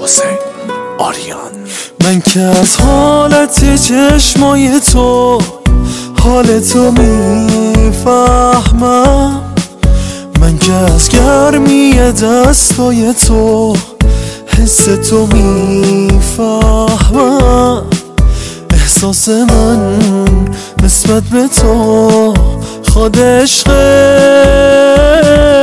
حسین آریان. من که از حالت چشمای تو حال تو میفهمم، من که از گرمی دستای تو حس تو میفهمم. احساس من نسبت به تو خود عشقه،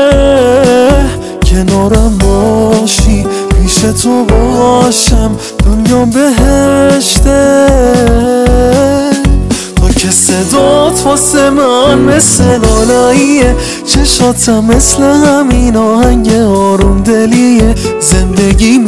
کنارم باشی پیش تو باشم دنیا بهشته. تو که صدات واسه من مثل لالاییه، چشاتم مثل همین آهنگ آروم دلیه. زندگی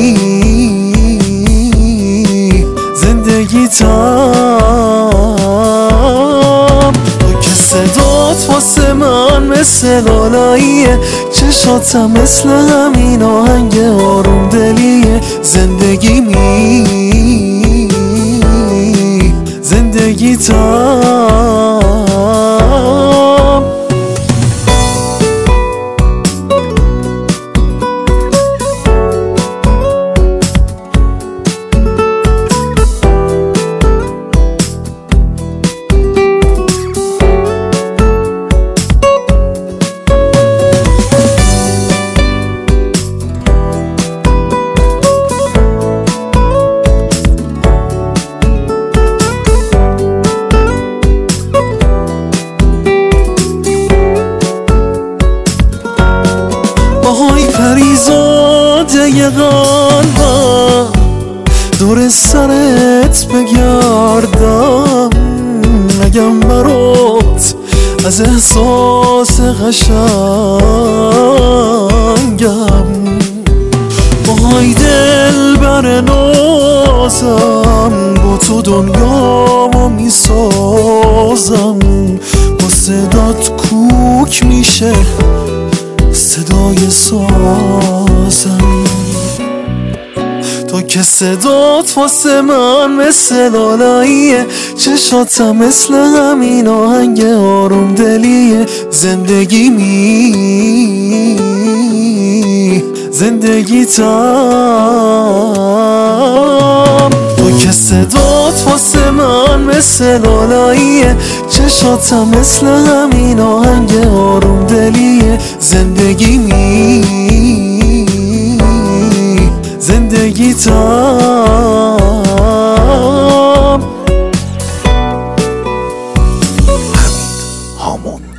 تام. تو که صدات واسه من مثل لالاییه، چشاتم مثل همین آهنگ آروم دلیه. زندگی تام. آهای پریزاده قلبم، دور سرت بگردم، نگم برات از احساس قشنگم. آهای دلبر نازم، با تو دنیامو میسازم. با صدات کوک میشه صدای سازم. تو که صدات واسه من مثل لالاییه، چشاتم مثل همین آهنگ آروم دلیه. زندگی تام. تو که صدات واسه من مثل لالاییه، چشاتم مثل همین آهنگ آروم دلیه. زندگی تام. حمید هامون.